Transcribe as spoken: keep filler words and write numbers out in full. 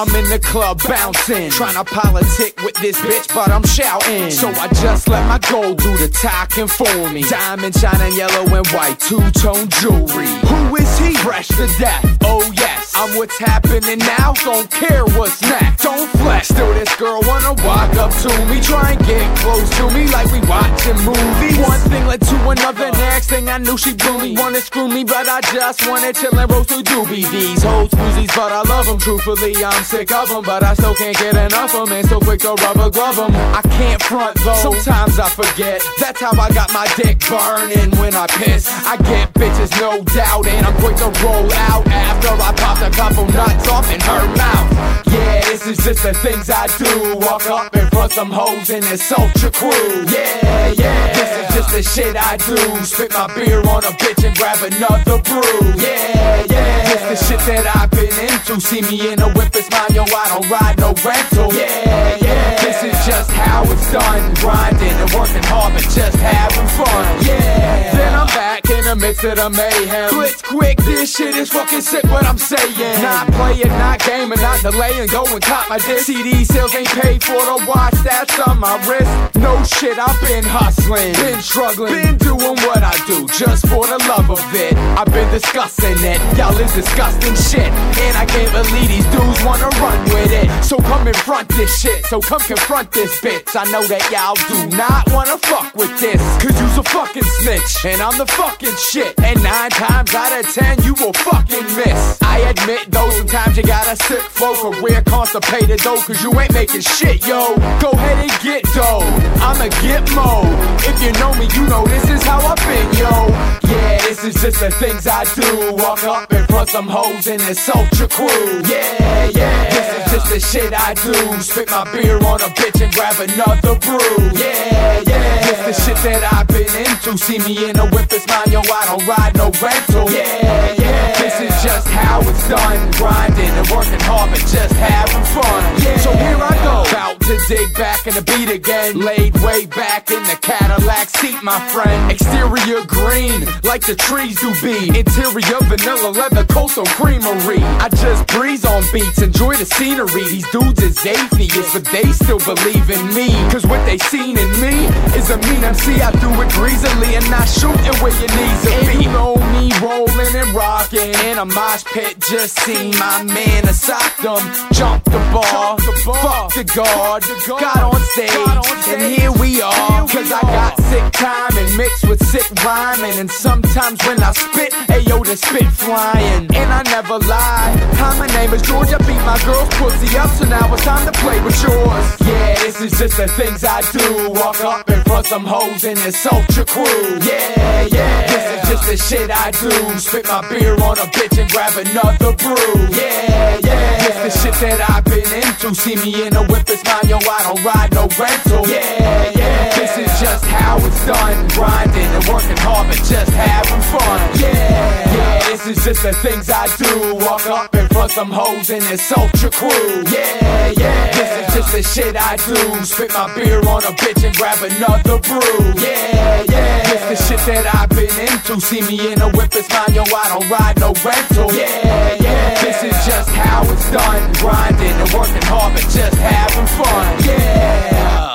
I'm in the club bouncing, tryna politic with this bitch, but I'm shouting. So I just let my gold do the talking for me. Diamond shining yellow and white, two-tone jewelry. Who is he? Fresh to death. Oh yes, I'm what's happening now. Don't care what's next. Don't flex. Still this girl wanna walk up to me, try and get close to me like we watching movies. One thing led to another, next thing I knew she blew me. Wanna screw me, but I just wanna chill and roast through doobie. These hoes scoozies, but I love them. Truthfully, I'm sick of them, but I still can't get enough of them. And so quick to rubber glove them. I can't front though, sometimes I forget. That's how I got my dick burning when I piss. I get bitches, no doubt, and I'm quick to roll out after I popped a couple nuts off in her mouth. Yeah, this is just the things I do. Walk up in front some hoes in this ultra crew. Yeah, yeah, this is just the shit I do. Spit my beer on a bitch and grab another brew. Yeah, yeah, this the shit that I've been into. See me in a whip, it's mine, yo, I don't ride no rental. Yeah, yeah, this is just how it's done. Grinding and working hard, but just having fun. Yeah, then I'm back in the midst of the mayhem. Blitz quick, this shit is fucking sick, what I'm saying. Not playing, not gaming, not delaying. Go and cop my disc. C D sales ain't paid for the watch, that's on my wrist. No shit, I've been hustling, been struggling, been doing what I do just for the love of it. I've been discussing it, y'all is disgusting shit, and I can't believe these dudes wanna run with it. So come and front this shit, so come confront this bitch. I know that y'all do not wanna fuck with this, cause you's a fucking snitch, and I'm the fucking shit. And nine times out of ten, you will fucking miss. I admit though, sometimes you got a sick flow, career constipated though, cause you ain't making shit, yo. Go ahead and get dough, I'ma get mo. If you know me, you know this is how I've been, yo. Yeah, this is just the things I do. Walk up in front some hoes in this ultra crew. Yeah, yeah, this is just the shit I do. Spit my beer on a bitch and grab another brew. Yeah, yeah, this the shit that I've been into. See me in a whip, it's mine, yo, I don't ride no rental. Yeah, yeah, this is just how it's done. Grinding and working hard, but just having fun. Yeah, so here I go, about to dig back in the beat again. Laid way back in the Cadillac seat, my friend. Exterior green, like the trees do be. Interior vanilla leather, coastal creamery. I just breeze on beats, enjoy the scenery. These dudes is atheists, but they still believe in me, cause what they seen in me is a mean M C. I do it greasily and not shooting where your knees will be. You know me rolling and rocking in a mosh pit. Just seen my man a sock them, jump the bar, fuck the guard, got on stage, and here we are. Cause I got sick timing mixed with sick rhyming, and sometimes when I spit, ayo, the spit flying. And I never lie, hi, my name is George. I beat my girl's pussy up, so now it's time to play with yours. Yeah, this is just the things I do. Walk up in front some hoes in this ultra crew. Yeah, yeah, this is just the shit I do. Spit my beer on a bitch and grab another brew. Yeah, yeah, this the shit that I've been into. See me in a whip, it's mine, yo, I don't ride no rental. Yeah, yeah, this is just how it's done. Grinding and working hard, but just having fun. Yeah, yeah, this is just the things I do. Walk up in front some hoes in this ultra crew. Yeah, yeah, this is just the shit I do. Spit my beer on a bitch and grab another brew. Yeah, yeah, this the shit that I've been into. See me in a whip, it's mine, yo, I don't ride no rental. Yeah, yeah, this is just how it's done. Grinding and working hard, but just having fun. Yeah.